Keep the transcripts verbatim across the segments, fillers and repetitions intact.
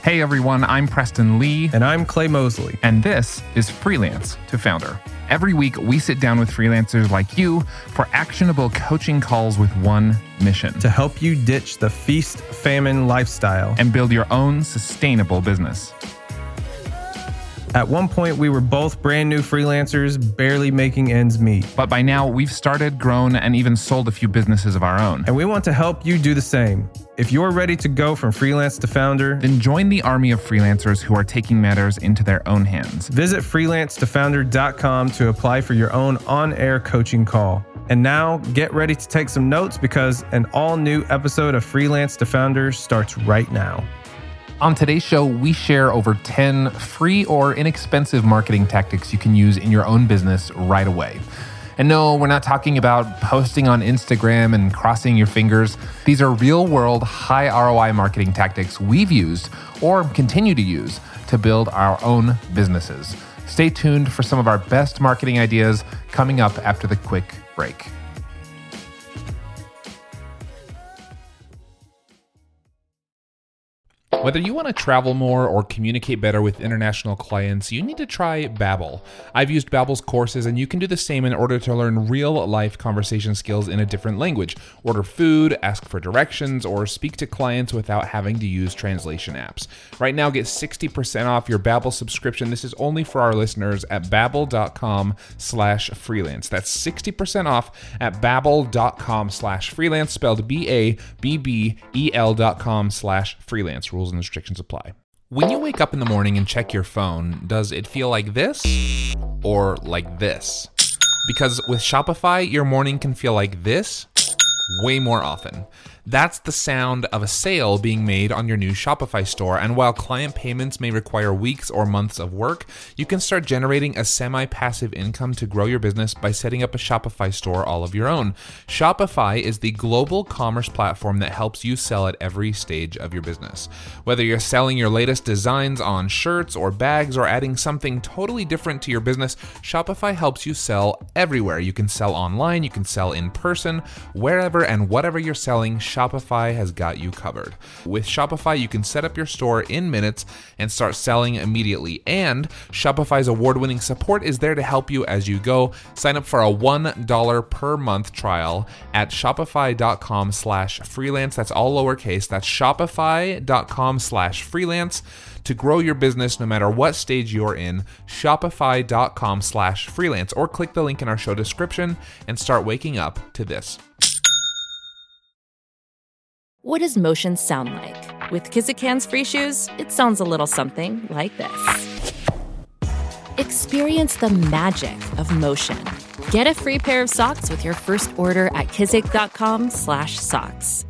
Hey everyone, I'm Preston Lee. And I'm Clay Mosley. And this is Freelance to Founder. Every week, we sit down with freelancers like you for actionable coaching calls with one mission. To help you ditch the feast-famine lifestyle. And build your own sustainable business. At one point, we were both brand new freelancers, barely making ends meet. But by now, we've started, grown, and even sold a few businesses of our own. And we want to help you do the same. If you're ready to go from freelance to founder, then join the army of freelancers who are taking matters into their own hands. Visit freelance to founder dot com to apply for your own on-air coaching call. And now, get ready to take some notes because an all-new episode of Freelance to Founder starts right now. On today's show, we share over ten free or inexpensive marketing tactics you can use in your own business right away. And no, we're not talking about posting on Instagram and crossing your fingers. These are real-world, high R O I marketing tactics we've used or continue to use to build our own businesses. Stay tuned for some of our best marketing ideas coming up after the quick break. Whether you want to travel more or communicate better with international clients, you need to try Babbel. I've used Babbel's courses, and you can do the same in order to learn real-life conversation skills in a different language. Order food, ask for directions, or speak to clients without having to use translation apps. Right now, get sixty percent off your Babbel subscription. This is only for our listeners at babbel.com slash freelance. That's sixty percent off at babbel.com slash freelance, spelled B A B B E L dot com slash freelance. Rules and restrictions apply. When you wake up in the morning and check your phone, does it feel like this or like this? Because with Shopify, your morning can feel like this way more often. That's the sound of a sale being made on your new Shopify store. And while client payments may require weeks or months of work, you can start generating a semi-passive income to grow your business by setting up a Shopify store all of your own. Shopify is the global commerce platform that helps you sell at every stage of your business. Whether you're selling your latest designs on shirts or bags or adding something totally different to your business, Shopify helps you sell everywhere. You can sell online, you can sell in person, wherever and whatever you're selling, Shopify has got you covered. With Shopify, you can set up your store in minutes and start selling immediately. And Shopify's award-winning support is there to help you as you go. Sign up for a one dollar per month trial at shopify.com slash freelance. That's all lowercase. That's shopify.com slash freelance to grow your business no matter what stage you're in. Shopify.com slash freelance, or click the link in our show description and start waking up to this. What does motion sound like? With Kizikans free shoes, it sounds a little something like this. Experience the magic of motion. Get a free pair of socks with your first order at kizik.com slash socks.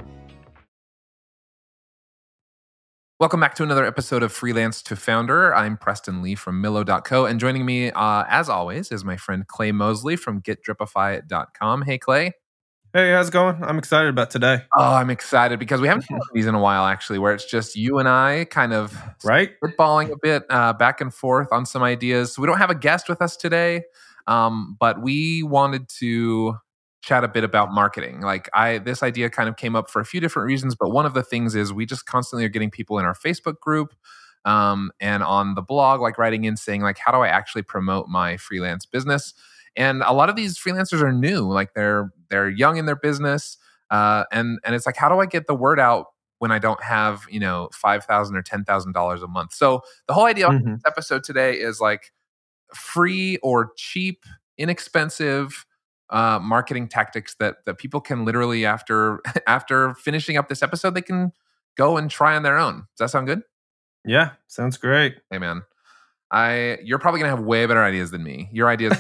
Welcome back to another episode of Freelance to Founder. I'm Preston Lee from Millo dot co, and joining me, uh, as always, is my friend Clay Mosley from get dripify dot com. Hey, Clay. Hey, how's it going? I'm excited about today. Oh, I'm excited because we haven't done these in a while, actually, where it's just you and I kind of right? spitballing a bit uh, back and forth on some ideas. So we don't have a guest with us today, um, but we wanted to chat a bit about marketing. Like I, this idea kind of came up for a few different reasons, but one of the things is we just constantly are getting people in our Facebook group um, and on the blog, like writing in saying, like, how do I actually promote my freelance business? And a lot of these freelancers are new, like they're they're young in their business, uh, and and it's like, how do I get the word out when I don't have, you know, five thousand or ten thousand dollars a month? So the whole idea mm-hmm. of this episode today is like free or cheap, inexpensive uh, marketing tactics that that people can literally after after finishing up this episode, they can go and try on their own. Does that sound good? Yeah, sounds great. Hey man. I you're probably gonna have way better ideas than me. Your ideas.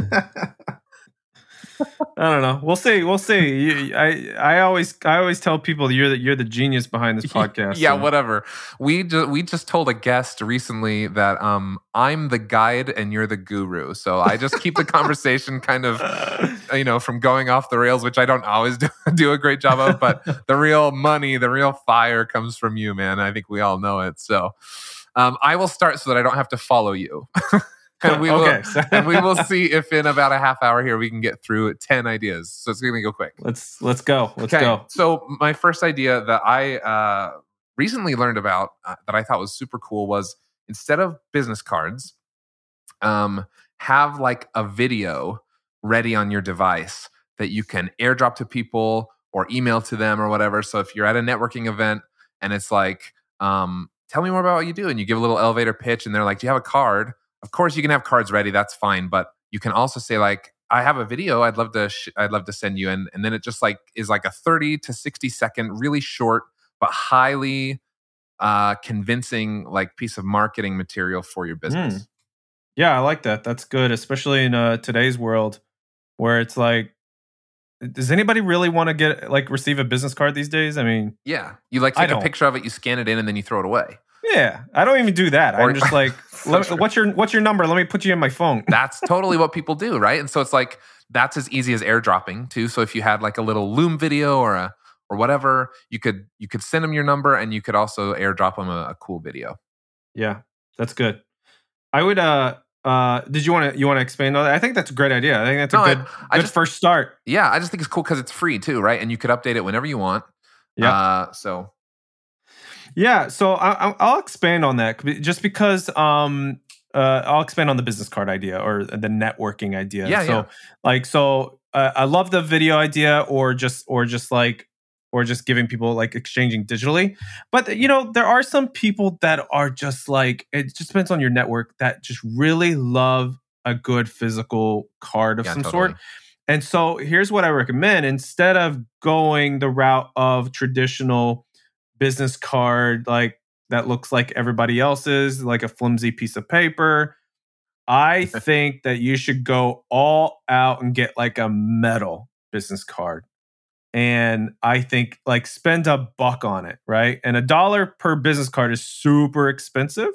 I don't know. We'll see. We'll see. You, I I always I always tell people you're the you're the genius behind this podcast. yeah, so. whatever. We just we just told a guest recently that um I'm the guide and you're the guru. So I just keep the conversation kind of you know from going off the rails, which I don't always do, do a great job of. But the real money, the real fire comes from you, man. I think we all know it. So. Um, I will start so that I don't have to follow you. and we will, okay. and we will see if in about a half hour here we can get through ten ideas. So it's going to go quick. Let's let's go. Let's okay. go. So my first idea that I uh, recently learned about uh, that I thought was super cool was instead of business cards, um, have like a video ready on your device that you can airdrop to people or email to them or whatever. So if you're at a networking event and it's like, um, tell me more about what you do, and you give a little elevator pitch and they're like, do you have a card? Of course you can have cards ready. That's fine. But you can also say like, I have a video I'd love to, sh- I'd love to send you. And, and then it just like is like a thirty to sixty second, really short, but highly uh, convincing like piece of marketing material for your business. Mm. Yeah, I like that. That's good, especially in uh, today's world where it's like, does anybody really want to get like receive a business card these days? I mean, yeah, you like take a picture of it, you scan it in, and then you throw it away. Yeah, I don't even do that. Or, I'm just like, let, what's your what's your number? Let me put you in my phone. That's totally what people do, right? And so it's like that's as easy as airdropping too. So if you had like a little Loom video or a or whatever, you could you could send them your number, and you could also airdrop them a, a cool video. Yeah, that's good. I would. uh Uh, did you want to you want to expand on that? I think that's a great idea. I think that's a no, good, I, I good just, first start. Yeah, I just think it's cool because it's free too, right? And you could update it whenever you want. Yeah. Uh, so, yeah. So I, I'll expand on that just because um uh I'll expand on the business card idea or the networking idea. Yeah. So yeah. like so uh, I love the video idea or just or just like. or just giving people like exchanging digitally. But, you know, there are some people that are just like, it just depends on your network that just really love a good physical card of Yeah, some totally. sort. And so here's what I recommend. Instead of going the route of traditional business card, like that looks like everybody else's, like a flimsy piece of paper, I think that you should go all out and get like a metal business card. And I think like spend a buck on it, right? And a dollar per business card is super expensive.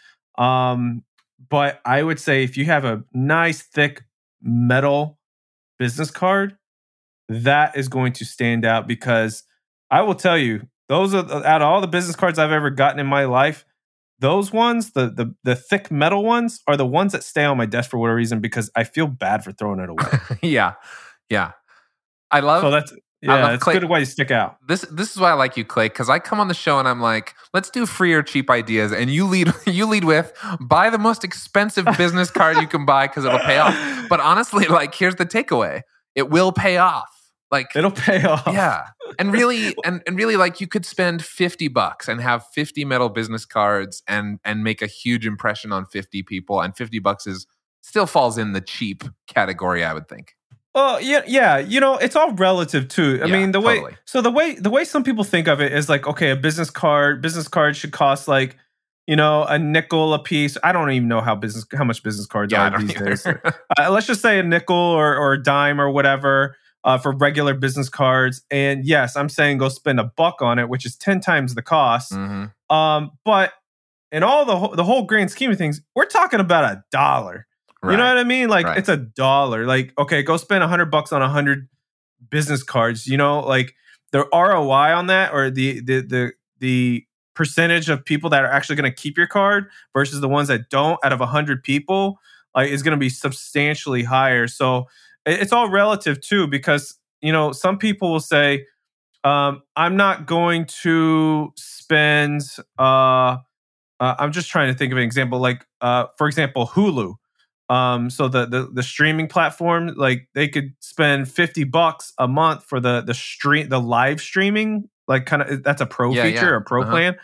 Um, but I would say if you have a nice thick metal business card, that is going to stand out because I will tell you, those are out of all the business cards I've ever gotten in my life, those ones, the the the thick metal ones, are the ones that stay on my desk for whatever reason because I feel bad for throwing it away. yeah, yeah. I love. So that's. Yeah, it's a good way to stick out. This this is why I like you, Clay, because I come on the show and I'm like, let's do free or cheap ideas, and you lead you lead with buy the most expensive business card you can buy because it'll pay off. But honestly, like here's the takeaway: it will pay off. Like it'll pay off. Yeah, and really, and and really, like you could spend fifty bucks and have fifty metal business cards and and make a huge impression on fifty people, and fifty bucks is still falls in the cheap category, I would think. Oh yeah, yeah. You know, it's all relative too. I yeah, mean, the totally. way so the way the way some people think of it is like, okay, a business card, business card should cost like, you know, a nickel a piece. I don't even know how business how much business cards yeah, are these days. Uh, let's just say a nickel or or a dime or whatever uh, for regular business cards. And yes, I'm saying go spend a buck on it, which is ten times the cost. Mm-hmm. Um, but in all the whole, the whole grand scheme of things, we're talking about a dollar. Right. You know what I mean? Like right. it's a dollar. Like, okay, go spend a hundred bucks on a hundred business cards. You know, like the R O I on that, or the the the the percentage of people that are actually going to keep your card versus the ones that don't, out of a hundred people, like is going to be substantially higher. So it's all relative too, because you know some people will say, um, "I'm not going to spend." Uh, uh, I'm just trying to think of an example. Like, uh, for example, Hulu. Um, so the, the the streaming platform, like they could spend fifty bucks a month for the the stream the live streaming, like kind of that's a pro yeah, feature, yeah. a pro uh-huh. plan.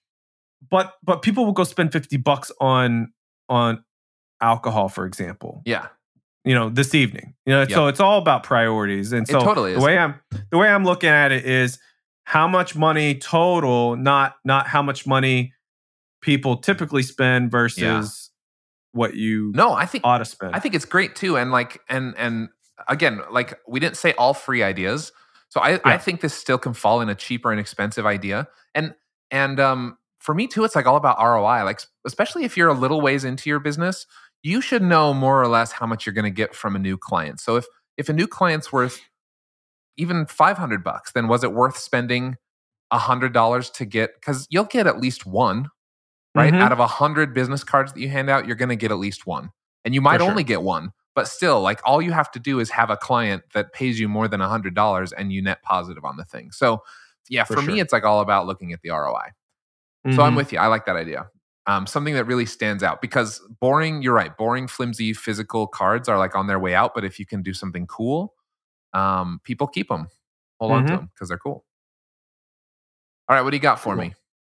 But but people will go spend fifty bucks on on alcohol, for example. Yeah. You know, this evening. You know, yep. So it's all about priorities. And so it totally is. the way I'm the way I'm looking at it is how much money total, not not how much money people typically spend versus yeah. what you no, I think ought to spend. I think it's great too. And like, and and again, like we didn't say all free ideas. So I, yeah. I think this still can fall in a cheaper and expensive idea. And and um, for me too, it's like all about R O I. Like especially if you're a little ways into your business, you should know more or less how much you're going to get from a new client. So if if a new client's worth even five hundred bucks, then was it worth spending a hundred dollars to get? Because you'll get at least one. Right? Mm-hmm. Out of a hundred business cards that you hand out, you're going to get at least one. And you might sure. only get one, but still, like all you have to do is have a client that pays you more than a hundred dollars and you net positive on the thing. So yeah, for, for sure. me, it's like all about looking at the R O I. So I'm Mhm. with you. I like that idea. Um, something that really stands out, because boring, you're right, boring, flimsy physical cards are like on their way out. But if you can do something cool, um, people keep them, hold on to Mhm. them because they're cool. All right, what do you got for Cool. me?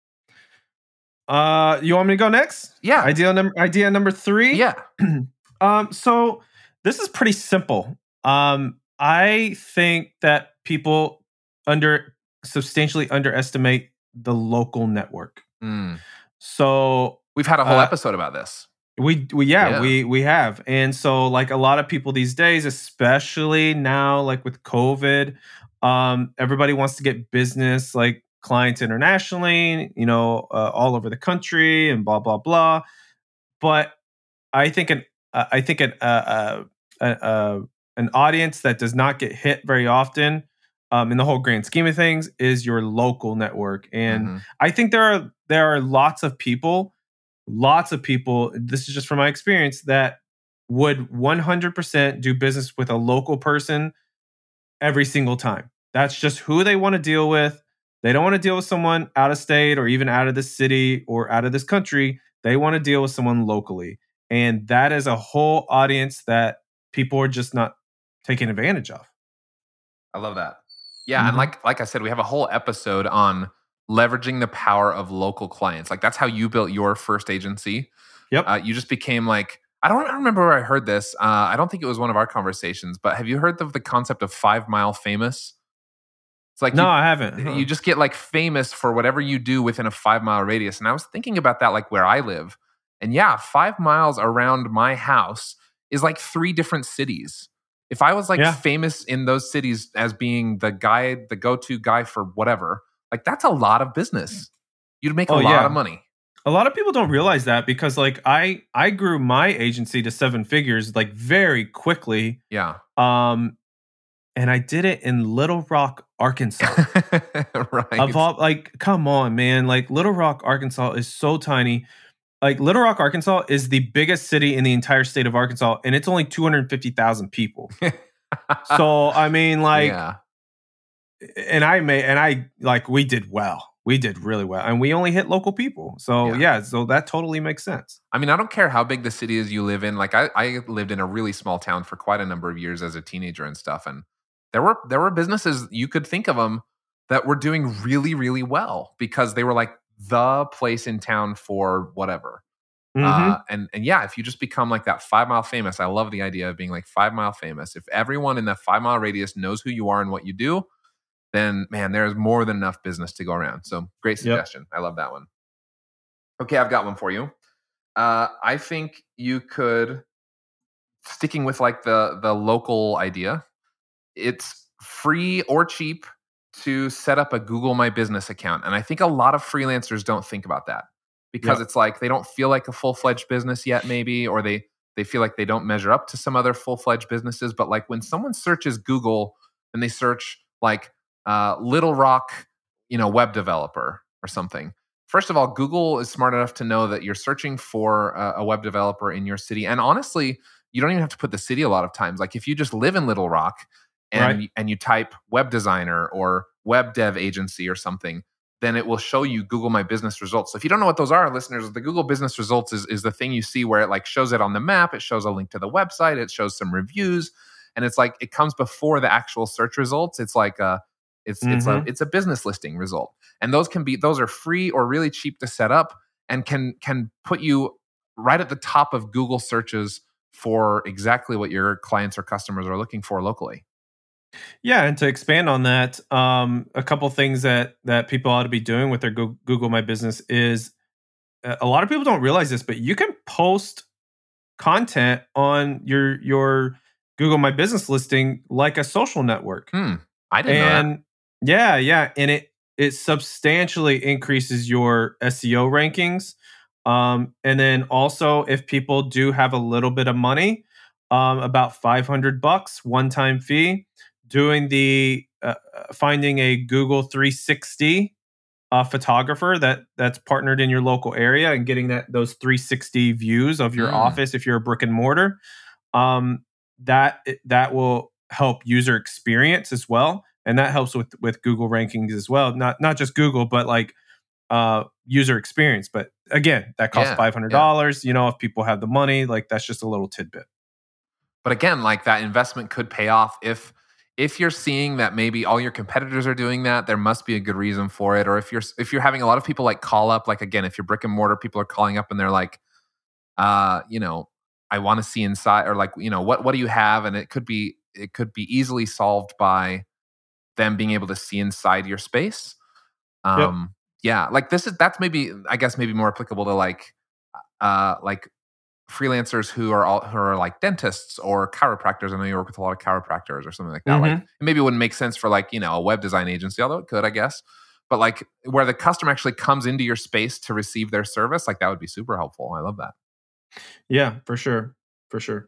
Uh, you want me to go next? Yeah. Idea number idea number three. Yeah. um, so this is pretty simple. Um, I think that people under substantially underestimate the local network. Mm. So We've had a whole uh, episode about this. we we yeah, Yeah. we we have. And so like a lot of people these days, especially now like with COVID, um everybody wants to get business like clients internationally, you know, uh, all over the country and blah blah blah. But I think an uh, I think an uh, uh, uh, uh, an audience that does not get hit very often, um, in the whole grand scheme of things, is your local network. And Mhm. I think there are there are lots of people, lots of people. This is just from my experience, that would one hundred percent do business with a local person every single time. That's just who they want to deal with. They don't want to deal with someone out of state or even out of the city or out of this country. They want to deal with someone locally. And that is a whole audience that people are just not taking advantage of. I love that. Yeah, and Mhm. like like I said, we have a whole episode on leveraging the power of local clients. Like that's how you built your first agency. Yep. Uh, you just became like, I don't remember where I heard this. Uh, I don't think it was one of our conversations, but have you heard of the concept of five mile famous? It's like no, you, I haven't. Huh. you just get like famous for whatever you do within a five mile radius. And I was thinking about that, like where I live. And yeah, five miles around my house is like three different cities. If I was like Yeah. famous in those cities as being the guy, the go to guy for whatever, like that's a lot of business. You'd make a Oh, lot yeah. of money. A lot of people don't realize that because like I I grew my agency to seven figures like very quickly. Yeah. Um and I did it in Little Rock, Arkansas. Right. Of all, like, come on, man. Like, Little Rock, Arkansas is so tiny. Like, Little Rock, Arkansas is the biggest city in the entire state of Arkansas, and it's only two hundred fifty thousand people. So, I mean, like, yeah. and I may, and I, like, we did well. We did really well. And we only hit local people. So, Yeah. yeah, so that totally makes sense. I mean, I don't care how big the city is you live in. Like I, I lived in a really small town for quite a number of years as a teenager and stuff. And there were there were businesses, you could think of them, that were doing really, really well because they were like the place in town for whatever. Mhm. Uh, and and yeah, if you just become like that five mile famous, I love the idea of being like five mile famous. If everyone in that five mile radius knows who you are and what you do, then man, there's more than enough business to go around. So great suggestion. I love that one. Okay, I've got one for you. Uh, I think you could, sticking with like the the local idea, it's free or cheap to set up a Google My Business account. And I think a lot of freelancers don't think about that because Yep. it's like they don't feel like a full-fledged business yet, maybe, or they they feel like they don't measure up to some other full-fledged businesses. But like when someone searches Google and they search like uh, Little Rock, you know, web developer or something. First of all, Google is smart enough to know that you're searching for a, a web developer in your city. And honestly, you don't even have to put the city a lot of times. Like if you just live in Little Rock and, Right. and you type web designer or web dev agency or something, then it will show you Google My Business results. So if you don't know what those are, listeners, the Google Business Results is, is the thing you see where it like shows it on the map. It shows a link to the website. It shows some reviews. And it's like, it comes before the actual search results. It's like a, it's, it's a, Mhm. it's a business listing result. And those can be, those are free or really cheap to set up and can, can put you right at the top of Google searches for exactly what your clients or customers are looking for locally. Yeah, and to expand on that, um, a couple things that that people ought to be doing with their Goo- Google My Business is uh, a lot of people don't realize this, but you can post content on your your Google My Business listing like a social network. Hmm. I didn't know that. And yeah, yeah, and it it substantially increases your S E O rankings. Um, and then also, if people do have a little bit of money, um, about five hundred bucks one time fee, doing the uh, uh, finding a Google three sixty uh, photographer that that's partnered in your local area and getting that those three sixty views of your Mm. office if you're a brick and mortar. Um, that that will help user experience as well, and that helps with with Google rankings as well. Not not just Google, but like uh, user experience. But again, that costs Yeah, five hundred dollars. Yeah. You know, if people have the money, like that's just a little tidbit. But again, like that investment could pay off if if you're seeing that maybe all your competitors are doing that, there must be a good reason for it. Or if you're if you're having a lot of people like call up, like again, if you're brick and mortar, people are calling up and they're like, uh, you know, I want to see inside, or like, you know, what what do you have? And it could be it could be easily solved by them being able to see inside your space. Um, yep. Yeah, like this is that's maybe I guess maybe more applicable to like uh like freelancers who are all who are like dentists or chiropractors. I know you work with a lot of chiropractors or something like that. Mm-hmm. Like maybe it wouldn't make sense for like, you know, a web design agency, although it could, I guess. But like where the customer actually comes into your space to receive their service, like that would be super helpful. I love that. Yeah, for sure. For sure.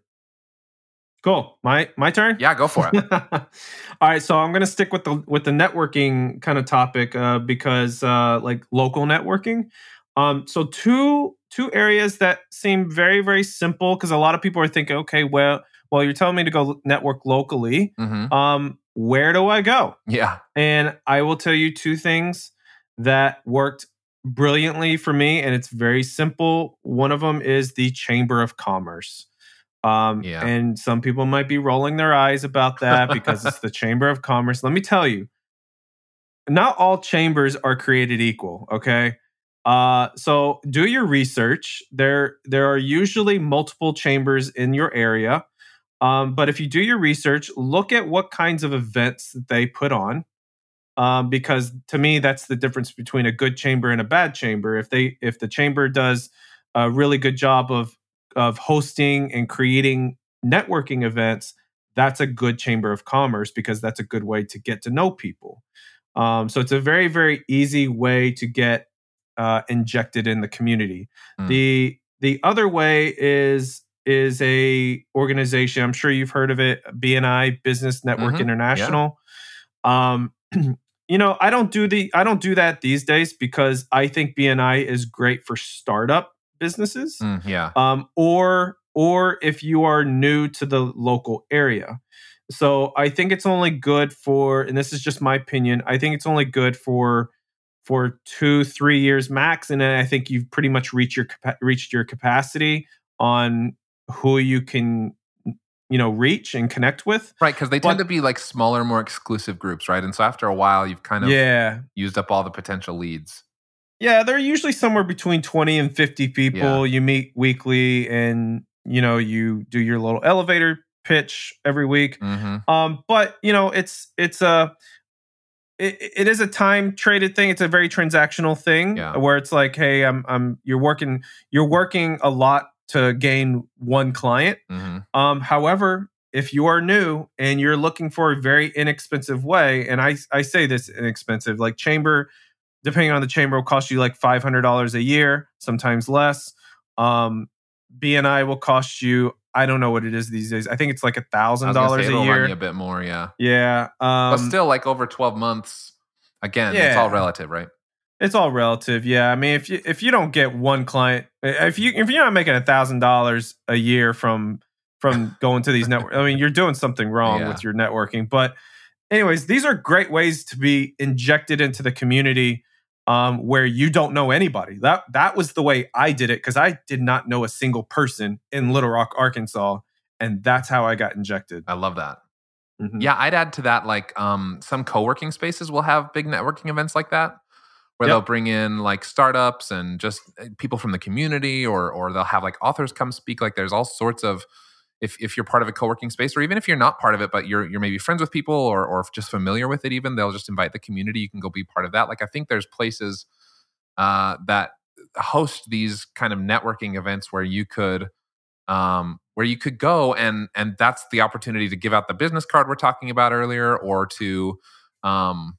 Cool. My my turn? Yeah, go for it. All right, so I'm going to stick with the with the networking kind of topic uh, because uh, like local networking. Um, so two two areas that seem very very simple because a lot of people are thinking, okay, well, well, you're telling me to go network locally. Mm-hmm. Um, where do I go? Yeah, and I will tell you two things that worked brilliantly for me, and it's very simple. One of them is the Chamber of Commerce. Um, yeah. And some people might be rolling their eyes about that because it's the Chamber of Commerce. Let me tell you, not all chambers are created equal, okay? Uh, so do your research. There, there are usually multiple chambers in your area. Um, but if you do your research, look at what kinds of events that they put on. Um, because to me, that's the difference between a good chamber and a bad chamber. If they, if the chamber does a really good job of of hosting and creating networking events, that's a good Chamber of Commerce because that's a good way to get to know people. Um, so it's a very, very easy way to get uh, injected in the community. Mm. The the other way is is a organization. I'm sure you've heard of it, B N I, Business Network mm-hmm. International. Yeah. Um, you know, I don't do the I don't do that these days because I think B N I is great for startup businesses, mm, yeah, um, or or if you are new to the local area. So I think it's only good for, and this is just my opinion, I think it's only good for for two, three years max, and then I think you've pretty much reached your reached your capacity on who you can, you know, reach and connect with. Right, because they but, tend to be like smaller, more exclusive groups, right? And so after a while, you've kind of yeah. used up all the potential leads. Yeah, they're usually somewhere between twenty and fifty people. Yeah. You meet weekly and, you know, you do your little elevator pitch every week. Mm-hmm. Um, but, you know, it's it's a it, it is a time traded thing. It's a very transactional thing yeah. where it's like, hey, I'm I'm you're working you're working a lot to gain one client. Mm-hmm. Um, however, if you are new and you're looking for a very inexpensive way, and I I say this inexpensive, like Chamber, depending on the chamber, will cost you like five hundred dollars a year, sometimes less. Um, B N I will cost you, I don't know what it is these days. I think it's like one thousand dollars a year. Run you a bit more, yeah. Yeah. Um, but still, like over twelve months, again, yeah. it's all relative, right? It's all relative, yeah. I mean, if you if you don't get one client, if you if you're not making one thousand dollars a year from from going to these networks, I mean, you're doing something wrong yeah. with your networking. But anyways, these are great ways to be injected into the community. Um, where you don't know anybody. That that was the way I did it because I did not know a single person in Little Rock, Arkansas, and that's how I got injected. I love that. Mm-hmm. Yeah, I'd add to that like um, some co-working spaces will have big networking events like that, where yep. they'll bring in like startups and just people from the community, or or they'll have like authors come speak. Like there's all sorts of if if you're part of a co-working space, or even if you're not part of it, but you're you're maybe friends with people or or just familiar with it, even they'll just invite the community. You can go be part of that. Like I think there's places uh, that host these kind of networking events where you could um, where you could go and and that's the opportunity to give out the business card we're talking about earlier, or to um,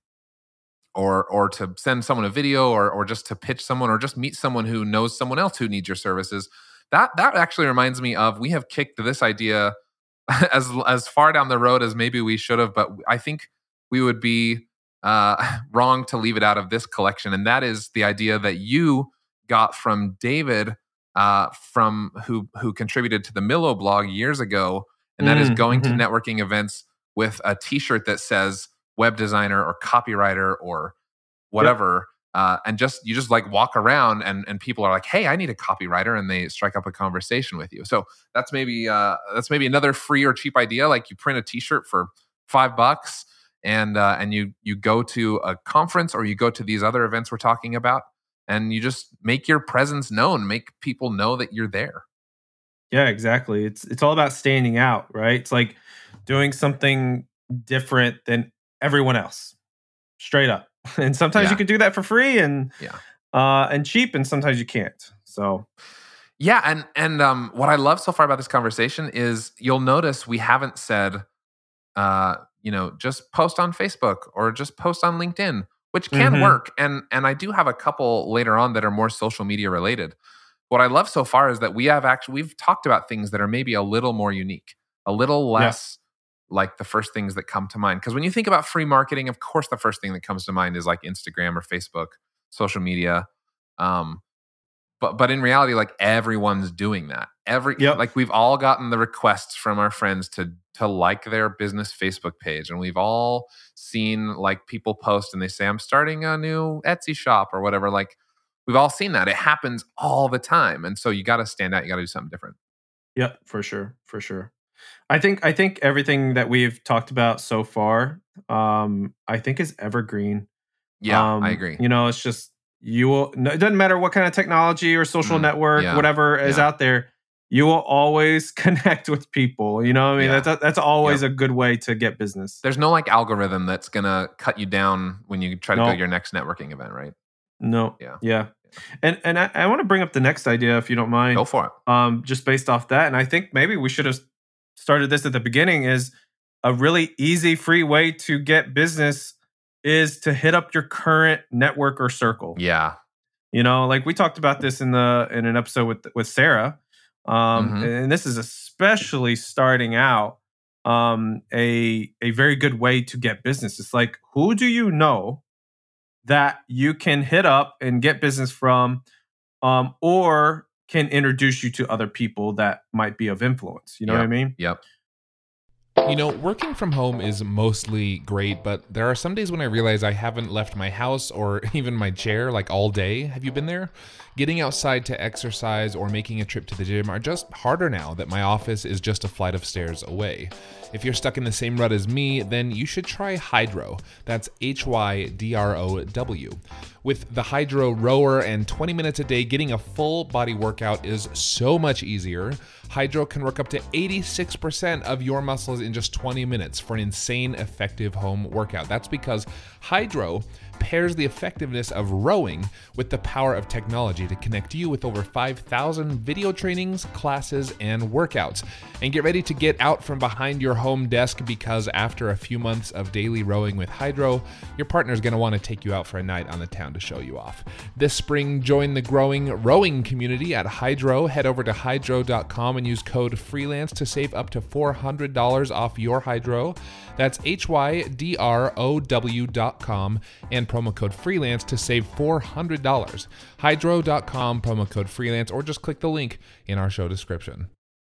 or or to send someone a video, or or just to pitch someone, or just meet someone who knows someone else who needs your services. That that actually reminds me of, we have kicked this idea as as far down the road as maybe we should have, but I think we would be uh, wrong to leave it out of this collection, and that is the idea that you got from David, uh, from who who contributed to the Millo blog years ago, and that mm, is going mm-hmm. to networking events with a T-shirt that says web designer or copywriter or whatever. Yep. Uh, and just you just like walk around and and people are like, hey, I need a copywriter, and they strike up a conversation with you. So that's maybe uh, that's maybe another free or cheap idea. Like you print a T-shirt for five bucks, and uh, and you you go to a conference or you go to these other events we're talking about, and you just make your presence known, make people know that you're there. Yeah, exactly. It's it's all about standing out, right? It's like doing something different than everyone else, straight up. And sometimes Yeah. you can do that for free and Yeah. uh, and cheap, and sometimes you can't. So Yeah, and and um, what I love so far about this conversation is you'll notice we haven't said, uh, you know, just post on Facebook or just post on LinkedIn, which can Mhm. work. And and I do have a couple later on that are more social media related. What I love so far is that we have actually we've talked about things that are maybe a little more unique, a little Yeah. less like the first things that come to mind. Because when you think about free marketing, of course, the first thing that comes to mind is like Instagram or Facebook, social media. Um, but but in reality, like everyone's doing that. Every Yep. like we've all gotten the requests from our friends to to like their business Facebook page, and we've all seen like people post and they say, "I'm starting a new Etsy shop" or whatever. Like we've all seen that. It happens all the time, and so you got to stand out. You got to do something different. Yep, for sure, for sure. I think I think everything that we've talked about so far, um, I think is evergreen. Yeah, Um, I agree. You know, it's just you will. No, it doesn't matter what kind of technology or social Mm, network, yeah, whatever is yeah. out there. You will always connect with people. You know, what I mean, Yeah. that's that's always a good way to get business. There's no like algorithm that's gonna cut you down when you try to go No. to your next networking event, right? No, Yeah. yeah, and and I, I want to bring up the next idea if you don't mind. Go for it. Um, just based off that, and I think maybe we should have started this at the beginning. Is a really easy, free way to get business is to hit up your current network or circle. Yeah. You know, like we talked about this in the in an episode with with Sarah, um, Mhm. and this is especially starting out um, a a very good way to get business. It's like, who do you know that you can hit up and get business from, um, or can introduce you to other people that might be of influence? You know what I Yep. mean? Yep. You know, working from home is mostly great, but there are some days when I realize I haven't left my house or even my chair like all day. Have you been there? Getting outside to exercise or making a trip to the gym are just harder now that my office is just a flight of stairs away. If you're stuck in the same rut as me, then you should try Hydrow. That's H Y D R O W. With the Hydrow rower and twenty minutes a day, getting a full body workout is so much easier. Hydrow can work up to eighty-six percent of your muscles in just twenty minutes for an insane effective home workout. That's because Hydrow pairs the effectiveness of rowing with the power of technology to connect you with over five thousand video trainings, classes, and workouts. And get ready to get out from behind your home desk, because after a few months of daily rowing with Hydrow, your partner's going to want to take you out for a night on the town to show you off. This spring, join the growing rowing community at Hydrow. Head over to hydrow dot com and use code FREELANCE to save up to four hundred dollars off your Hydrow. That's H Y D R O W dot com and promo code FREELANCE to save four hundred dollars. hydrow dot com, promo code FREELANCE, or just click the link in our show description.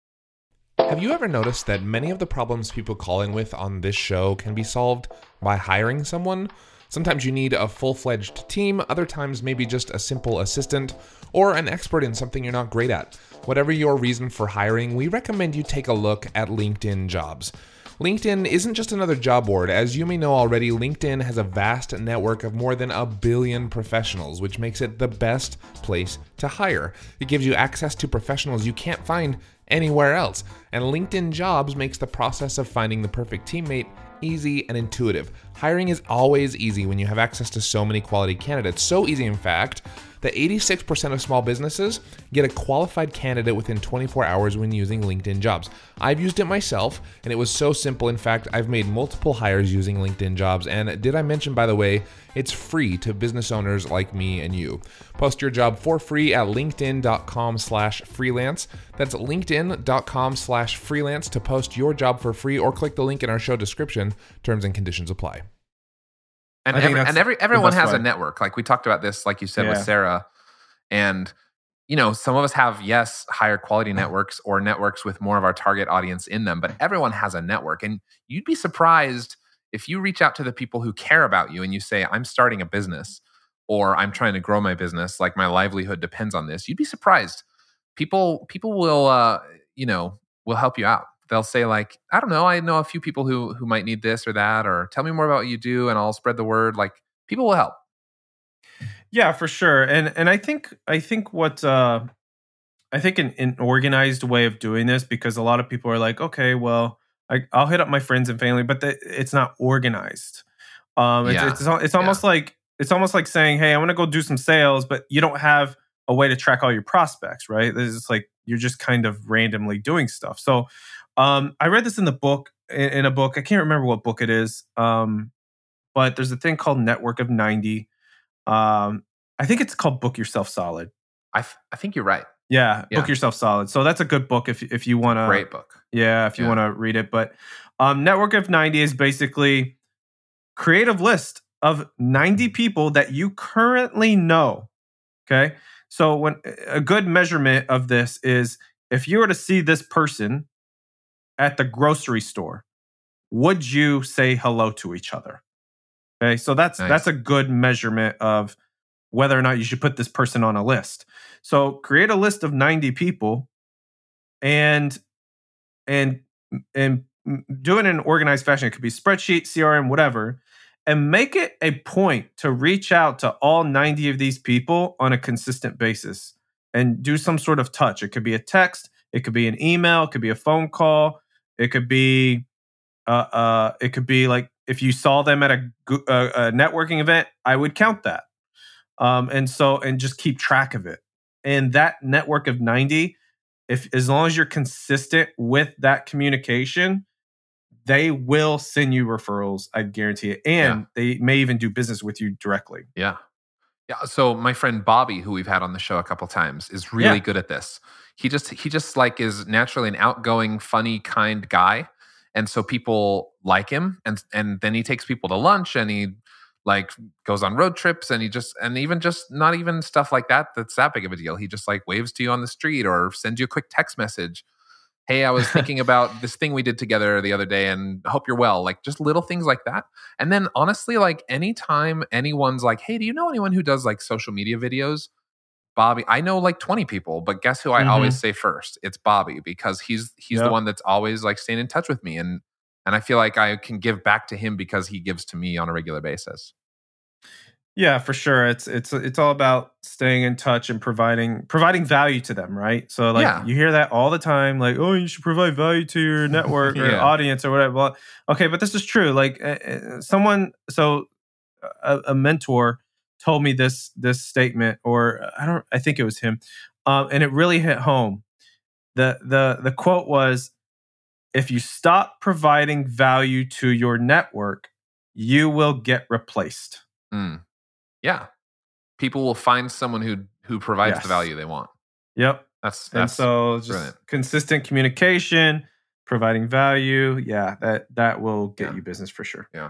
Have you ever noticed that many of the problems people call in with on this show can be solved by hiring someone? Sometimes you need a full-fledged team, other times maybe just a simple assistant, or an expert in something you're not great at. Whatever your reason for hiring, we recommend you take a look at LinkedIn Jobs. LinkedIn isn't just another job board. As you may know already, LinkedIn has a vast network of more than a billion professionals, which makes it the best place to hire. It gives you access to professionals you can't find anywhere else. And LinkedIn Jobs makes the process of finding the perfect teammate easy and intuitive. Hiring is always easy when you have access to so many quality candidates. So easy, in fact, that eighty-six percent of small businesses get a qualified candidate within twenty-four hours when using LinkedIn Jobs. I've used it myself, and it was so simple. In fact, I've made multiple hires using LinkedIn Jobs. And did I mention, by the way, it's free to business owners like me and you. Post your job for free at linkedin dot com slash freelance. That's linkedin dot com slash freelance to post your job for free, or click the link in our show description. Terms and conditions apply. And I think every, that's and every the everyone best has a way. network. Like we talked about this, like you said, with Yeah. Sarah. And, you know, some of us have, yes, higher quality networks or networks with more of our target audience in them, but everyone has a network. And you'd be surprised if you reach out to the people who care about you and you say, I'm starting a business. or I'm trying to grow my business, like my livelihood depends on this, you'd be surprised. People people will uh, you know, will help you out. They'll say like, I don't know, I know a few people who who might need this or that, or tell me more about what you do and I'll spread the word. Like people will help. Yeah, for sure. And and I think I think what uh I think an, an organized way of doing this, because a lot of people are like, okay, well, I, I'll hit up my friends and family, but the, it's not organized. Um, Yeah. it's, it's it's it's almost like it's almost like saying, hey, I want to go do some sales, but you don't have a way to track all your prospects, right? It's like you're just kind of randomly doing stuff. So um, I read this in the book, in, in a book. I can't remember what book it is, um, but there's a thing called Network of ninety. Um, I think it's called Book Yourself Solid. I th- I think you're right. Yeah, Yeah. Book Yourself Solid. So that's a good book if if you want to. Great book. Yeah, if you Yeah. want to read it. But um, Network of ninety is basically creative list of ninety people that you currently know. Okay, so when a good measurement of this is if you were to see this person at the grocery store, would you say hello to each other? Okay, so that's Nice. that's a good measurement of whether or not you should put this person on a list. So create a list of ninety people and and and do it in an organized fashion. It could be spreadsheet, C R M, whatever, and make it a point to reach out to all ninety of these people on a consistent basis and do some sort of touch. It could be a text, it could be an email, it could be a phone call, it could be uh, uh it could be like if you saw them at a, a, a networking event, I would count that. Um, and so, and just keep track of it. And that network of ninety, if as long as you're consistent with that communication, they will send you referrals. I guarantee it. And Yeah. they may even do business with you directly. Yeah. Yeah. So my friend Bobby, who we've had on the show a couple times, is really Yeah. good at this. He just he just like is naturally an outgoing, funny, kind guy. And so people like him. And and then he takes people to lunch and he like goes on road trips and he just and even just not even stuff like that that's that big of a deal. He just like waves to you on the street or sends you a quick text message. Hey, I was thinking about this thing we did together the other day and hope you're well. Like just little things like that. And then honestly, like anytime anyone's like, hey, do you know anyone who does like social media videos? Bobby, I know like twenty people, but guess who I Mhm. always say first? It's Bobby, because he's he's the Yep. one that's always like staying in touch with me. And and I feel like I can give back to him because he gives to me on a regular basis. Yeah, for sure. It's it's it's all about staying in touch and providing providing value to them, right? So like Yeah. you hear that all the time, like, oh, you should provide value to your network or Yeah. audience or whatever. Well, okay, but this is true. Like uh, uh, someone, so a, a mentor told me this this statement, or I don't, I think it was him, um, and it really hit home. the the The quote was, "If you stop providing value to your network, you will get replaced." Mm. Yeah. People will find someone who who provides Yes. the value they want. Yep. That's And that's so just brilliant. consistent communication, providing value, yeah, that that will get Yeah. you business for sure. Yeah.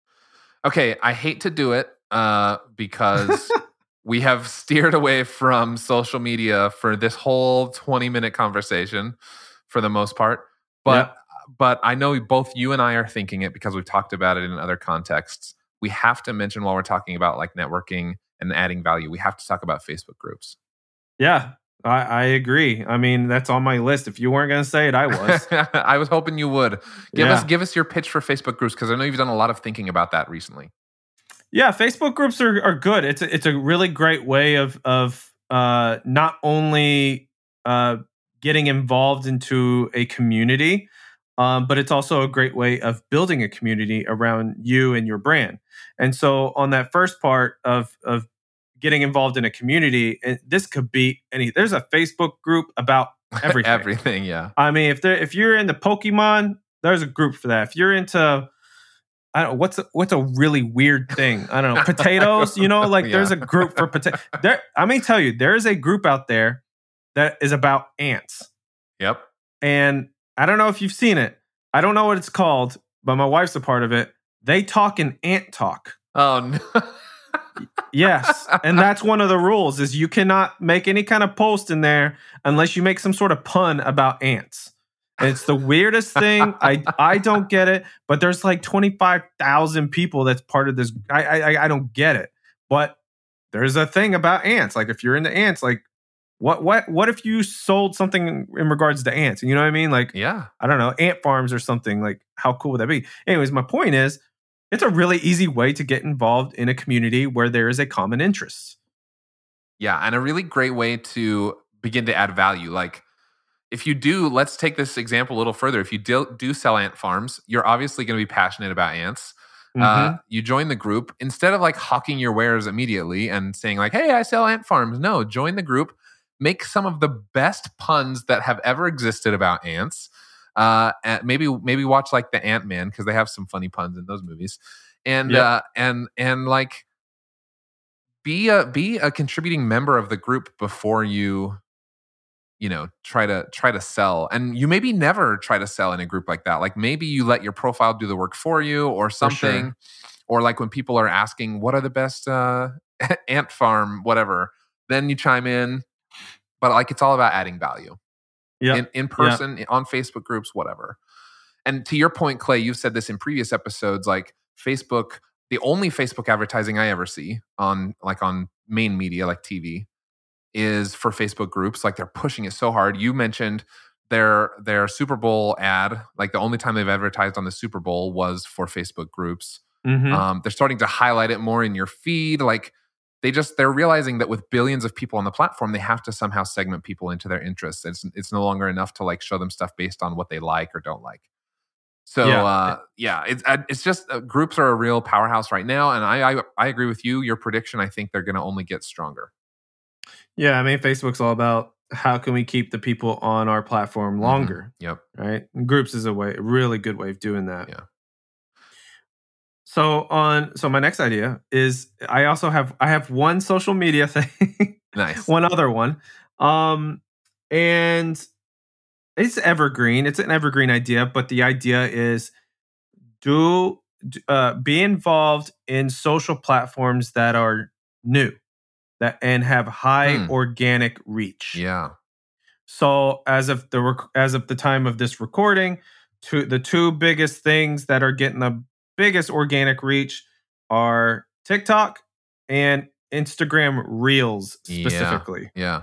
Okay, I hate to do it uh, because we have steered away from social media for this whole twenty minute conversation for the most part. But but I know both you and I are thinking it because we've talked about it in other contexts. We have to mention while we're talking about like networking and adding value, we have to talk about Facebook groups. Yeah, I, I agree. I mean, that's on my list. If you weren't going to say it, I was. I was hoping you would. Give Yeah. us give us your pitch for Facebook groups, because I know you've done a lot of thinking about that recently. Yeah, Facebook groups are, are good. It's a, it's a really great way of of uh, not only uh, getting involved into a community, um, but it's also a great way of building a community around you and your brand. And so, on that first part of of getting involved in a community, and this could be any. There's a Facebook group about everything. Everything, yeah. I mean, if there if you're into Pokemon, there's a group for that. If you're into I don't know what's a, what's a really weird thing. I don't know, potatoes. You know, like Yeah. there's a group for potato. There, I may tell you, there is a group out there that is about ants, Yep. and I don't know if you've seen it. I don't know what it's called, but my wife's a part of it. They talk in ant talk. Oh no. Yes, and that's one of the rules: is you cannot make any kind of post in there unless you make some sort of pun about ants. And it's the weirdest thing. I I don't get it, but there's like twenty-five thousand people that's part of this. I I I don't get it, but there's a thing about ants. Like if you're into ants, like what what what if you sold something in, in regards to ants? You know what I mean? Like Yeah. I don't know, ant farms or something. Like how cool would that be? Anyways, my point is, it's a really easy way to get involved in a community where there is a common interest. Yeah, and a really great way to begin to add value. Like if you do, let's take this example a little further. If you do, do sell ant farms, you're obviously going to be passionate about ants. Mm-hmm. Uh, you join the group. Instead of like hawking your wares immediately and saying like, hey, I sell ant farms. No, join the group. Make some of the best puns that have ever existed about ants. Uh, and maybe maybe watch like the Ant-Man because they have some funny puns in those movies. And Yep. uh, and and like be a be a contributing member of the group before you you know try to try to sell. And you maybe never try to sell in a group like that. Like maybe you let your profile do the work for you or something. sure. Or like when people are asking what are the best uh, ant farm whatever, then you chime in. But like it's all about adding value. Yeah. In, in person, on Facebook groups, whatever. And to your point, Clay, you've said this in previous episodes, like Facebook, the only Facebook advertising I ever see on like on main media, like T V, is for Facebook groups. Like they're pushing it so hard. You mentioned their their Super Bowl ad, like the only time they've advertised on the Super Bowl was for Facebook groups. Mm-hmm. Um, they're starting to highlight it more in your feed. Like they just they're realizing that with billions of people on the platform, they have to somehow segment people into their interests. It's it's no longer enough to like show them stuff based on what they like or don't like. So Yeah. uh, yeah, it's it's just uh, groups are a real powerhouse right now, and I I, I agree with you. Your prediction, I think they're going to only get stronger. Yeah, I mean, Facebook's all about how can we keep the people on our platform longer, Mm-hmm. Yep. right? And groups is a way, a really good way of doing that. Yeah. So on, so my next idea is I also have I have one social media thing, Nice. one other one, um, and it's evergreen. It's an evergreen idea, but the idea is do uh, be involved in social platforms that are new that and have high Hmm. organic reach. Yeah. So as of the rec- as of the time of this recording, two, the two biggest things that are getting the biggest organic reach are TikTok and Instagram Reels Yeah. specifically. Yeah.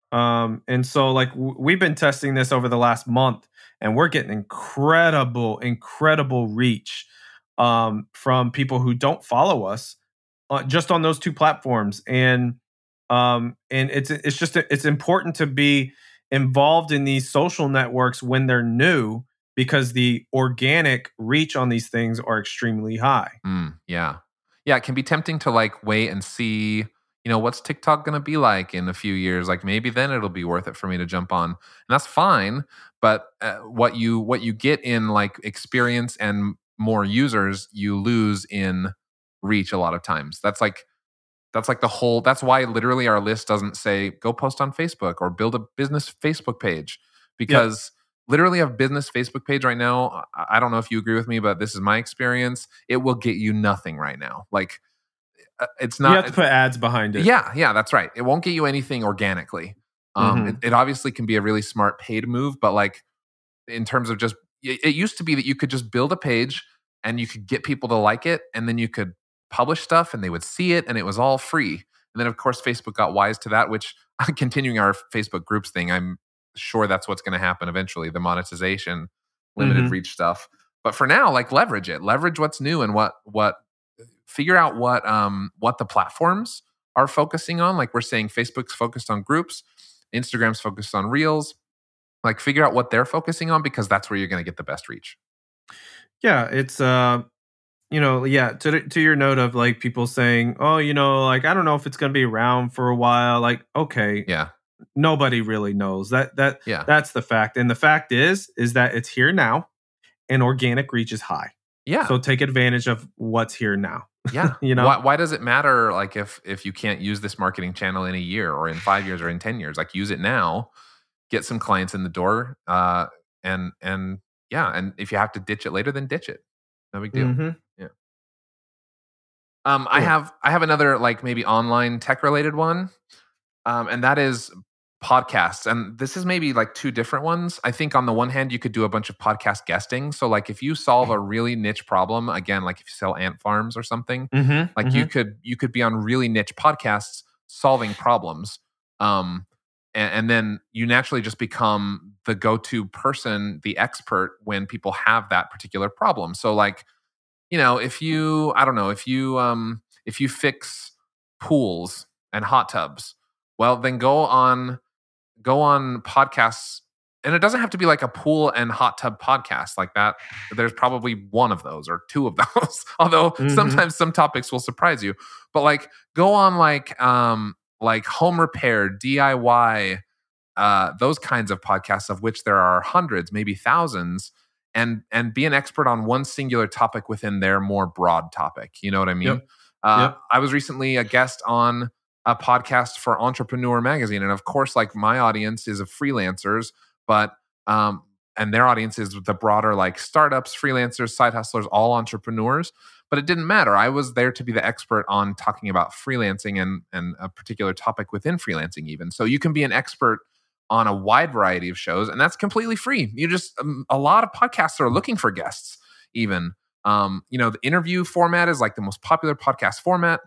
Um, and so like w- we've been testing this over the last month, and we're getting incredible, incredible reach um, from people who don't follow us uh, just on those two platforms. And um, and it's it's just it's important to be involved in these social networks when they're new because the organic reach on these things are extremely high. Mm, yeah. Yeah. It can be tempting to like wait and see, you know, what's TikTok going to be like in a few years? Like maybe then it'll be worth it for me to jump on. And that's fine. But uh, what you what you get in like experience and more users, you lose in reach a lot of times. That's like that's like the whole that's why literally our list doesn't say go post on Facebook or build a business Facebook page because literally a business Facebook page right now, I don't know if you agree with me, but this is my experience. It will get you nothing right now. Like uh, it's not. You have to put ads behind it. Yeah, yeah, that's right. It won't get you anything organically. Um, Mhm. it, it obviously can be a really smart paid move, but like in terms of just, it, it used to be that you could just build a page and you could get people to like it, and then you could publish stuff and they would see it, and it was all free. And then of course Facebook got wise to that, which continuing our Facebook groups thing, I'm sure that's what's going to happen eventually, the monetization, limited Mhm. reach stuff. But for now, like leverage it, leverage what's new and what what figure out what um what the platforms are focusing on. Like we're saying, Facebook's focused on groups, Instagram's focused on Reels. Like figure out what they're focusing on because that's where you're going to get the best reach. Yeah, it's uh you know, yeah, to to your note of like people saying, "Oh, you know, like I don't know if it's going to be around for a while." Like, okay, Yeah. nobody really knows. That that Yeah. that's the fact. And the fact is is that it's here now and organic reach is high. Yeah. So take advantage of what's here now. Yeah. You know? why, why does it matter like if if you can't use this marketing channel in a year or in five years or in ten years? Like use it now, get some clients in the door, uh, and and yeah, and if you have to ditch it later, then ditch it. No big deal. Mhm. Yeah. Um, I Cool. have I have another like maybe online tech related one, um, and that is podcasts, and this is maybe like two different ones. I think on the one hand, you could do a bunch of podcast guesting. So like if you solve a really niche problem, again, like if you sell ant farms or something, Mm-hmm, like mm-hmm. you could you could be on really niche podcasts solving problems. Um, and, and then you naturally just become the go-to person, the expert when people have that particular problem. So like, you know, if you, I don't know, if you um if you fix pools and hot tubs, well, then go on go on podcasts, and it doesn't have to be like a pool and hot tub podcast like that. There's probably one of those or two of those, although Mm-hmm. sometimes some topics will surprise you. But like go on like um like home repair, D I Y, uh, those kinds of podcasts, of which there are hundreds, maybe thousands, and and be an expert on one singular topic within their more broad topic. You know what I mean? Yep. Uh, Yep. I was recently a guest on a podcast for Entrepreneur Magazine, and of course, like my audience is of freelancers, but um, and their audience is the broader like startups, freelancers, side hustlers, all entrepreneurs. But it didn't matter. I was there to be the expert on talking about freelancing and and a particular topic within freelancing, even. So you can be an expert on a wide variety of shows, and that's completely free. You just um, a lot of podcasts are looking for guests, even. Um, you know, the interview format is like the most popular podcast format,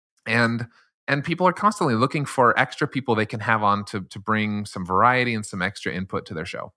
and and people are constantly looking for extra people they can have on to to bring some variety and some extra input to their show.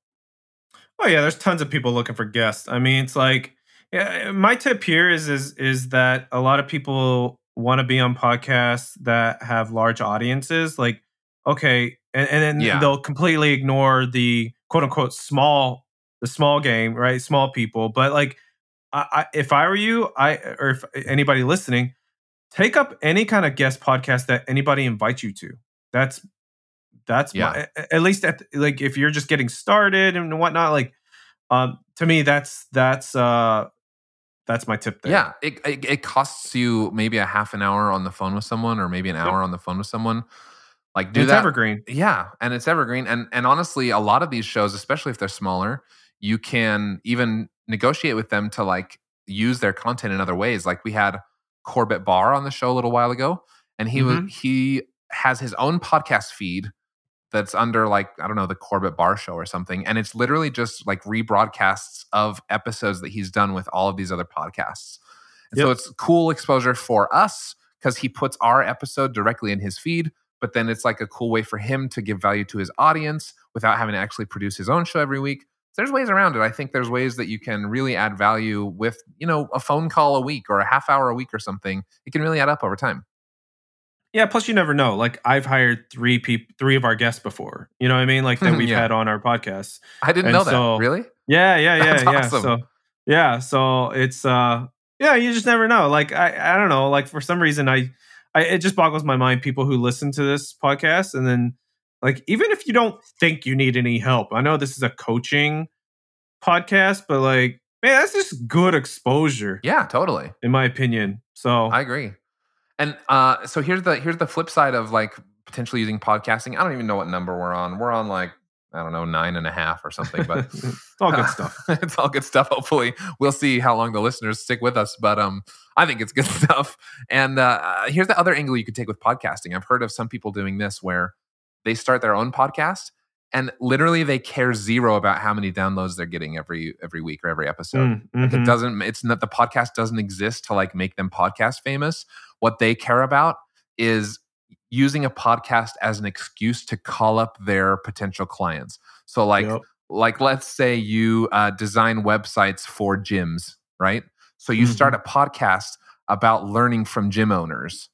Oh yeah, there's tons of people looking for guests. I mean, it's like, yeah, my tip here is is is that a lot of people want to be on podcasts that have large audiences. Like, okay, and, and then Yeah. they'll completely ignore the quote unquote small the small game, right? Small people. But like, I, I, if I were you, I or if anybody listening, take up any kind of guest podcast that anybody invites you to. That's that's Yeah. my, at least at like if you're just getting started and whatnot. Like, um, to me, that's that's uh, that's my tip there. Yeah, it, it it costs you maybe a half an hour on the phone with someone, or maybe an Yep. hour on the phone with someone. Like do it's that. evergreen. Yeah, and it's evergreen. And and honestly, a lot of these shows, especially if they're smaller, you can even negotiate with them to like use their content in other ways. Like we had Corbett Barr on the show a little while ago, and he Mhm. was he has his own podcast feed that's under like, I don't know, the Corbett Barr Show or something. And it's literally just like rebroadcasts of episodes that he's done with all of these other podcasts. And so Yep. it's cool exposure for us because he puts our episode directly in his feed, but then it's like a cool way for him to give value to his audience without having to actually produce his own show every week. So there's ways around it. I think there's ways that you can really add value with, you know, a phone call a week or a half hour a week or something. It can really add up over time. Yeah. Plus, you never know. Like, I've hired three people, three of our guests before. You know what I mean? Like that we've Yeah. had on our podcast. I didn't And know that. so- Really? Yeah, yeah, yeah, That's yeah. awesome. So yeah, so it's uh yeah, you just never know. Like I I don't know, like for some reason I I it just boggles my mind people who listen to this podcast and then like even if you don't think you need any help. I know this is a coaching podcast, but like man, that's just good exposure Yeah, totally. in my opinion. So I agree. And uh, so here's the here's the flip side of like potentially using podcasting. I don't even know what number we're on. We're on like, I don't know, nine and a half or something, but it's all good stuff. it's all good stuff. Hopefully we'll see how long the listeners stick with us, but um, I think it's good stuff. And uh, here's the other angle you could take with podcasting. I've heard of some people doing this where they start their own podcast and literally they care zero about how many downloads they're getting every every week or every episode. Mm, Like mhm. it doesn't, it's not, the podcast doesn't exist to like make them podcast famous. What they care about is using a podcast as an excuse to call up their potential clients. So like, Yep. like let's say you uh, design websites for gyms, right? So you Mhm. start a podcast about learning from gym owners,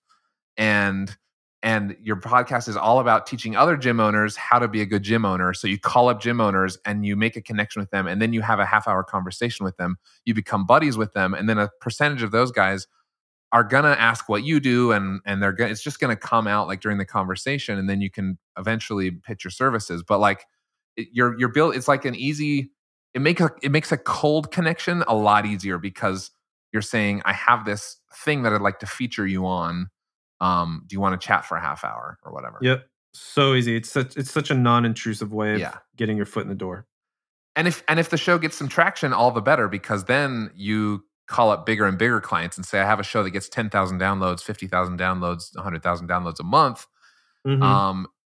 and and your podcast is all about teaching other gym owners how to be a good gym owner. So you call up gym owners and you make a connection with them, and then you have a half hour conversation with them. You become buddies with them, and then a percentage of those guys are gonna ask what you do, and and they're gonna, it's just gonna come out like during the conversation, and then you can eventually pitch your services. But like it, you're you're built, it's like an easy. It makes a, it makes a cold connection a lot easier because you're saying, I have this thing that I'd like to feature you on. Um, do you want to chat for a half hour or whatever? Yep. So easy. It's such it's such a non-intrusive way of Yeah. getting your foot in the door. And if and if the show gets some traction, all the better, because then you call up bigger and bigger clients and say, I have a show that gets ten thousand downloads, fifty thousand downloads, one hundred thousand downloads a month. Mhm. Um,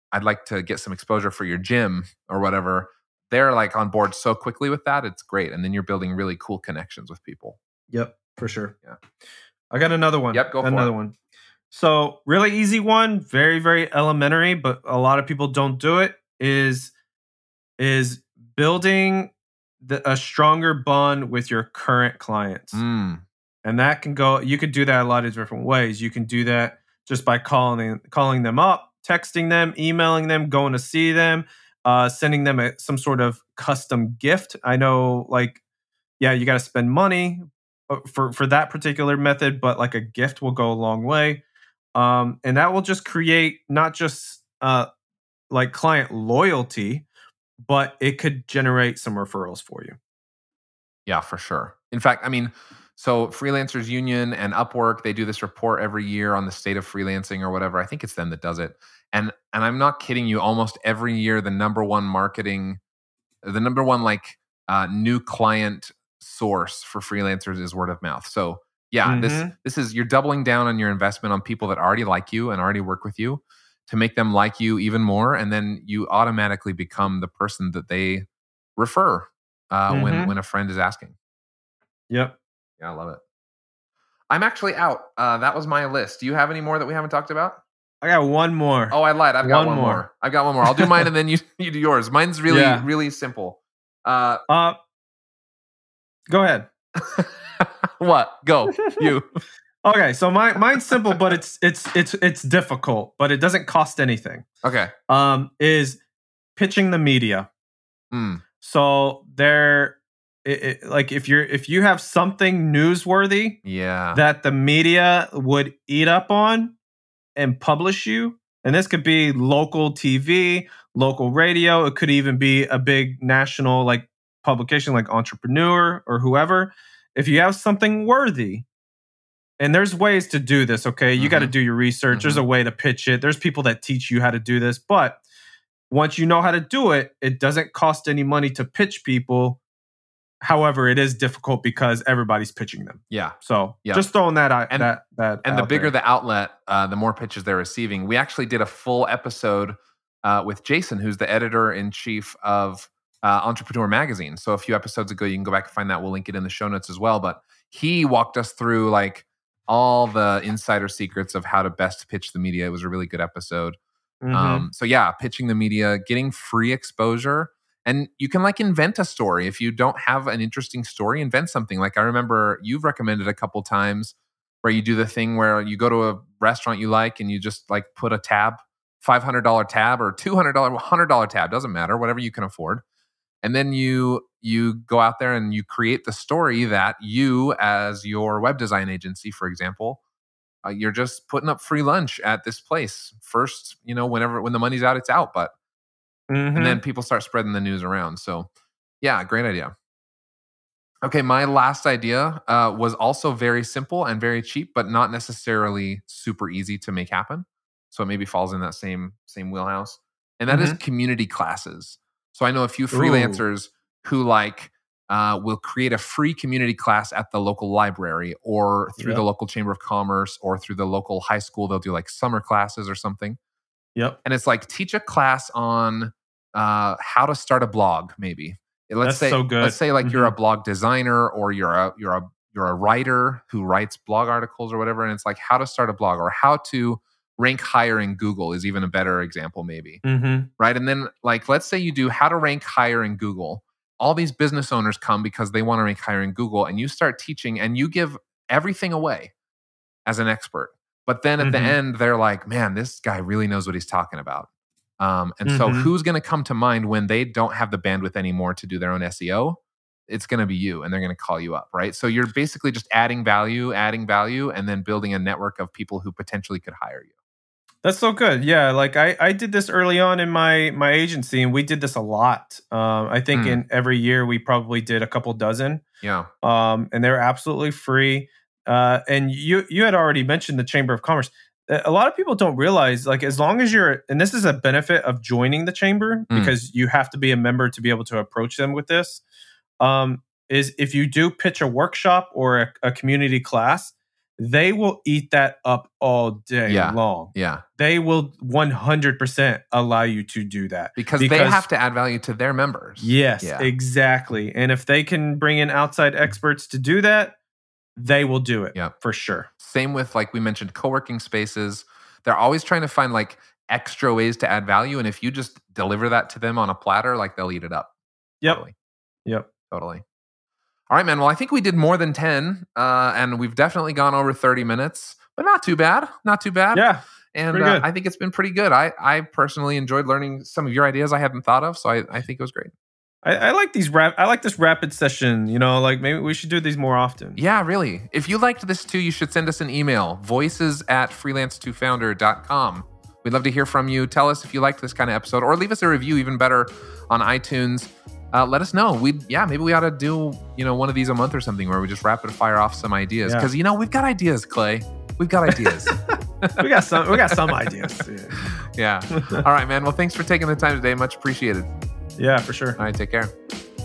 I'd like to get some exposure for your gym or whatever, they're like on board so quickly with that. It's great. And then you're building really cool connections with people. Yep, for sure. Yeah. I got another one. Yep, go for another it. one. So really easy one, very, very elementary, but a lot of people don't do it, is, is building the, a stronger bond with your current clients. Mm. And that can go, you could do that a lot of different ways. You can do that just by calling calling them up, texting them, emailing them, going to see them, uh, sending them a, some sort of custom gift. I know, like, yeah, you got to spend money for, for that particular method, but like a gift will go a long way. Um, and that will just create not just uh, like client loyalty, but it could generate some referrals for you. Yeah, for sure. In fact, I mean, so Freelancers Union and Upwork, they do this report every year on the state of freelancing or whatever. I think it's them that does it. And and I'm not kidding you, almost every year, the number one marketing, the number one like uh, new client source for freelancers is word of mouth. So yeah, mm-hmm. this this is, you're doubling down on your investment on people that already like you and already work with you to make them like you even more. And then you automatically become the person that they refer uh, mm-hmm. when, when a friend is asking. Yep. Yeah, I love it. I'm actually out. Uh, that was my list. Do you have any more that we haven't talked about? I got one more. Oh, I lied. I've got one, one more. more. I've got one more. I'll do mine and then you, you do yours. Mine's really, yeah. really simple. Uh, uh, go ahead. What? Go. You. Okay, so my mine's simple, but it's it's it's it's difficult, but it doesn't cost anything. Okay. Um, is pitching the media. Mm. So there, it, it, like if you're if you have something newsworthy, yeah, that the media would eat up on and publish you, and this could be local T V, local radio. It could even be a big national like publication like Entrepreneur or whoever. If you have something worthy, and there's ways to do this, okay? You mm-hmm. got to do your research. Mm-hmm. There's a way to pitch it. There's people that teach you how to do this. But once you know how to do it, it doesn't cost any money to pitch people. However, it is difficult because everybody's pitching them. Yeah. So yeah. just throwing that out. And, that, that and out the bigger there. the outlet, uh, the more pitches they're receiving. We actually did a full episode uh, with Jason, who's the editor-in-chief of uh, Entrepreneur Magazine. So a few episodes ago, you can go back and find that. We'll link it in the show notes as well. But he walked us through like all the insider secrets of how to best pitch the media. It was a really good episode. Mm-hmm. Um, so yeah, pitching the media, getting free exposure. And you can like invent a story. If you don't have an interesting story, invent something. Like I remember you've recommended a couple times where you do the thing where you go to a restaurant you like and you just like put a tab, five hundred dollars tab or two hundred dollars, one hundred dollars tab, doesn't matter, whatever you can afford. And then you you go out there and you create the story that you, as your web design agency, for example, uh, you're just putting up free lunch at this place. First, you know, whenever when the money's out, it's out. But mm-hmm. and then people start spreading the news around. So, yeah, great idea. Okay, my last idea uh, was also very simple and very cheap, but not necessarily super easy to make happen. So it maybe falls in that same same wheelhouse, and that mm-hmm. is community classes. So I know a few freelancers Ooh. who like uh, will create a free community class at the local library or through yep. the local chamber of commerce or through the local high school. They'll do like summer classes or something. Yep. And it's like teach a class on uh, how to start a blog. Maybe let's That's say so good. let's say like mm-hmm. you're a blog designer or you're a you're a you're a writer who writes blog articles or whatever. And it's like how to start a blog or how to rank higher in Google is even a better example, maybe. Mm-hmm. Right. And then like, let's say you do how to rank higher in Google. All these business owners come because they want to rank higher in Google, and you start teaching and you give everything away as an expert. But then at mm-hmm. the end, they're like, man, this guy really knows what he's talking about. Um, and mm-hmm. so who's going to come to mind when they don't have the bandwidth anymore to do their own S E O? It's going to be you, and they're going to call you up, right? So you're basically just adding value, adding value, and then building a network of people who potentially could hire you. That's so good. Yeah, like I, I did this early on in my my agency, and we did this a lot. Um, I think mm. in every year we probably did a couple dozen. Yeah. Um, and they're absolutely free. Uh, and you you had already mentioned the Chamber of Commerce. A lot of people don't realize, like, as long as you're, and this is a benefit of joining the chamber mm. because you have to be a member to be able to approach them with this. Um, is if you do pitch a workshop or a, a community class, they will eat that up all day Yeah. long. Yeah. They will one hundred percent allow you to do that. Because, because they have to add value to their members. Yes, yeah. exactly. And if they can bring in outside experts to do that, they will do it yeah. for sure. Same with, like we mentioned, co-working spaces. They're always trying to find like extra ways to add value. And if you just deliver that to them on a platter, like they'll eat it up. Yep. Totally. Yep. Totally. All right, man. Well, I think we did more than ten, uh, and we've definitely gone over thirty minutes, but not too bad. Not too bad. Yeah. And uh, I think it's been pretty good. I, I personally enjoyed learning some of your ideas I hadn't thought of, so I, I think it was great. I, I like these rap. I like this rapid session. You know, like maybe we should do these more often. Yeah, really. If you liked this too, you should send us an email, voices at freelance to founder dot com. We'd love to hear from you. Tell us if you liked this kind of episode, or leave us a review, even better, on iTunes. Uh, let us know. We yeah, maybe we ought to do you know one of these a month or something where we just rapid fire off some ideas because yeah. you know we've got ideas, Clay. We've got ideas. we got some. We got some ideas. Yeah. yeah. All right, man. Well, thanks for taking the time today. Much appreciated. Yeah, for sure. All right, take care.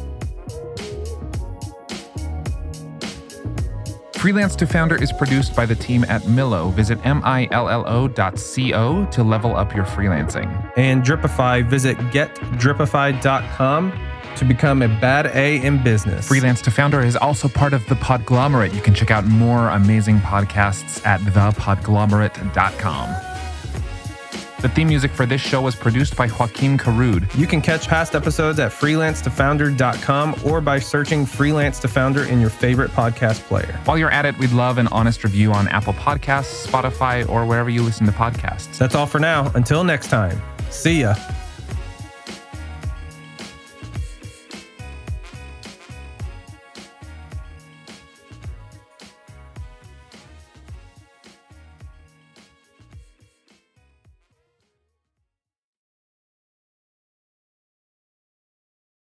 Freelance to Founder is produced by the team at Millo. Visit M I L L O dot co to level up your freelancing. And Dripify, visit get dripify dot com to become a bad A in business. Freelance to Founder is also part of The Podglomerate. You can check out more amazing podcasts at the podglomerate dot com. The theme music for this show was produced by Joaquin Carud. You can catch past episodes at freelance to founder dot com or by searching Freelance to Founder in your favorite podcast player. While you're at it, we'd love an honest review on Apple Podcasts, Spotify, or wherever you listen to podcasts. That's all for now. Until next time. See ya.